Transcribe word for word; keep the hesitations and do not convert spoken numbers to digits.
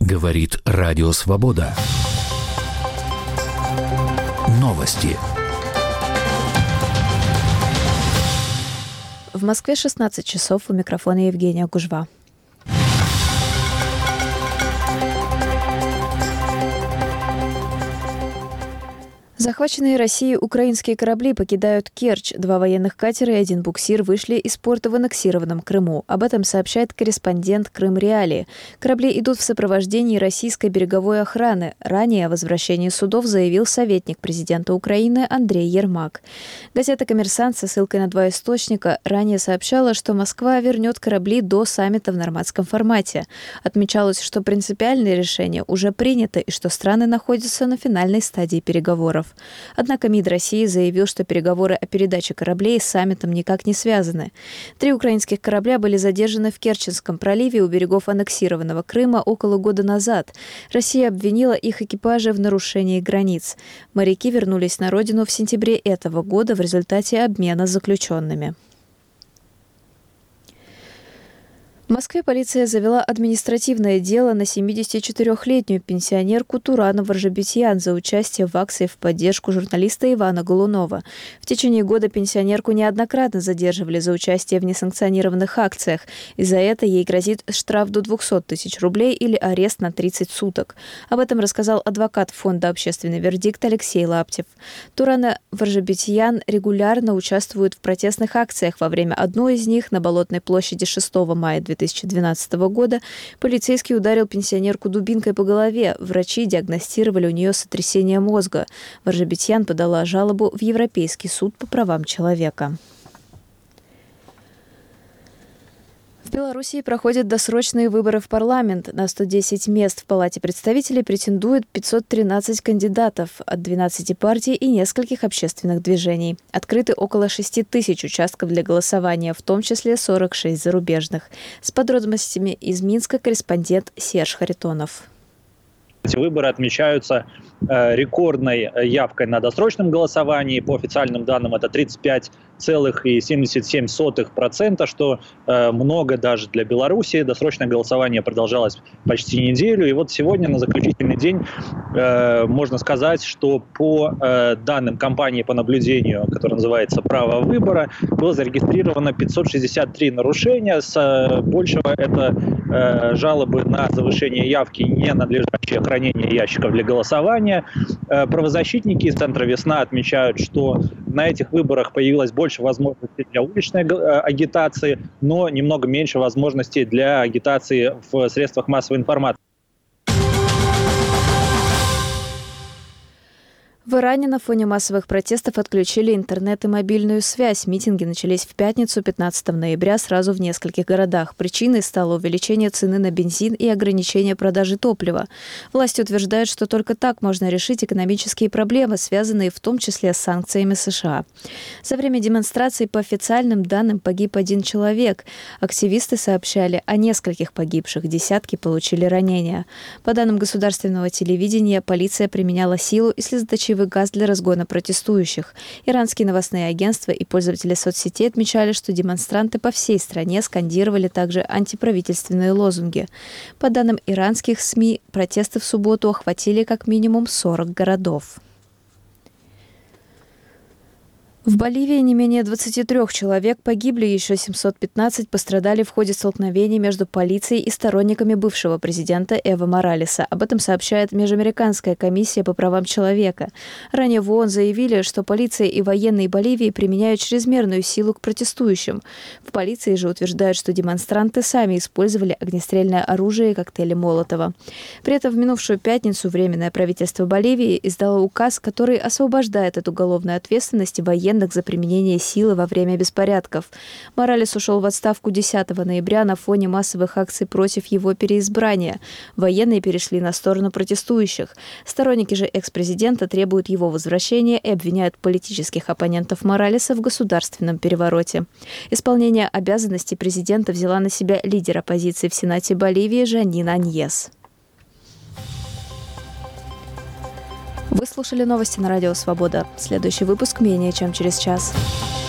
Говорит Радио Свобода. Новости. В Москве шестнадцать часов. У микрофона Евгения Гужва. Захваченные Россией украинские корабли покидают Керчь. Два военных катера и один буксир вышли из порта в аннексированном Крыму. Об этом сообщает корреспондент Крым-Реалии. Корабли идут в сопровождении российской береговой охраны. Ранее о возвращении судов заявил советник президента Украины Андрей Ермак. Газета «Коммерсант» со ссылкой на два источника ранее сообщала, что Москва вернет корабли до саммита в нормандском формате. Отмечалось, что принципиальное решение уже принято и что страны находятся на финальной стадии переговоров. Однако МИД России заявил, что переговоры о передаче кораблей с саммитом никак не связаны. Три украинских корабля были задержаны в Керченском проливе у берегов аннексированного Крыма около года назад. Россия обвинила их экипажи в нарушении границ. Моряки вернулись на родину в сентябре этого года в результате обмена заключенными. В Москве полиция завела административное дело на семидесятичетырёхлетнюю пенсионерку Турану Варжабетьян за участие в акции в поддержку журналиста Ивана Голунова. В течение года пенсионерку неоднократно задерживали за участие в несанкционированных акциях, и за это ей грозит штраф до двухсот тысяч рублей или арест на тридцать суток. Об этом рассказал адвокат фонда «Общественный вердикт» Алексей Лаптев. Турана Варжабетьян регулярно участвует в протестных акциях. Во время одной из них на Болотной площади шестого мая две тысячи двенадцатого года полицейский ударил пенсионерку дубинкой по голове. Врачи диагностировали у нее сотрясение мозга. Варжабетьян подала жалобу в Европейский суд по правам человека. В Белоруссии проходят досрочные выборы в парламент. На сто десять мест в Палате представителей претендует пятьсот тринадцать кандидатов от двенадцати партий и нескольких общественных движений. Открыты около шести тысяч участков для голосования, в том числе сорок шесть зарубежных. С подробностями из Минска корреспондент Серж Харитонов. Эти выборы отмечаются э, рекордной явкой на досрочном голосовании. По официальным данным, это тридцать пять целых семьдесят семь сотых процента, что э, много даже для Беларуси. Досрочное голосование продолжалось почти неделю. И вот сегодня, на заключительный день, э, можно сказать, что по э, данным кампании по наблюдению, которая называется «Право выбора», было зарегистрировано пятьсот шестьдесят три нарушения. С э, большего это э, жалобы на завышение явки, ненадлежащее хранение ящиков для голосования. Э, правозащитники из Центра «Весна» отмечают, что на этих выборах появилось больше больше возможностей для уличной агитации, но немного меньше возможностей для агитации в средствах массовой информации. В Иране на фоне массовых протестов отключили интернет и мобильную связь. Митинги начались в пятницу, пятнадцатого ноября, сразу в нескольких городах. Причиной стало увеличение цены на бензин и ограничение продажи топлива. Власти утверждают, что только так можно решить экономические проблемы, связанные в том числе с санкциями США. За время демонстраций по официальным данным погиб один человек. Активисты сообщали о нескольких погибших, десятки получили ранения. По данным государственного телевидения, полиция применяла силу и слезоточивый газ для разгона протестующих. Иранские новостные агентства и пользователи соцсетей отмечали, что демонстранты по всей стране скандировали также антиправительственные лозунги. По данным иранских СМИ, протесты в субботу охватили как минимум сорок городов. В Боливии не менее двадцати трёх человек погибли, еще семьсот пятнадцать пострадали в ходе столкновений между полицией и сторонниками бывшего президента Эво Моралеса. Об этом сообщает Межамериканская комиссия по правам человека. Ранее в ООН заявили, что полиция и военные Боливии применяют чрезмерную силу к протестующим. В полиции же утверждают, что демонстранты сами использовали огнестрельное оружие и коктейли Молотова. При этом в минувшую пятницу Временное правительство Боливии издало указ, который освобождает от уголовной ответственности военных за применение силы во время беспорядков. Моралес ушел в отставку десятого ноября на фоне массовых акций против его переизбрания. Военные перешли на сторону протестующих. Сторонники же экс-президента требуют его возвращения и обвиняют политических оппонентов Моралеса в государственном перевороте. Исполнение обязанностей президента взяла на себя лидер оппозиции в Сенате Боливии Жанина Аньес. Вы слушали новости на Радио Свобода. Следующий выпуск менее чем через час.